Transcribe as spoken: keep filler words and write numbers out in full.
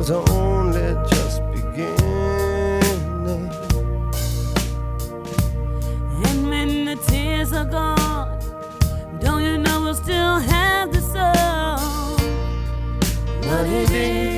was only just beginning. And when the tears are gone, don't you know we'll still have the song? What it is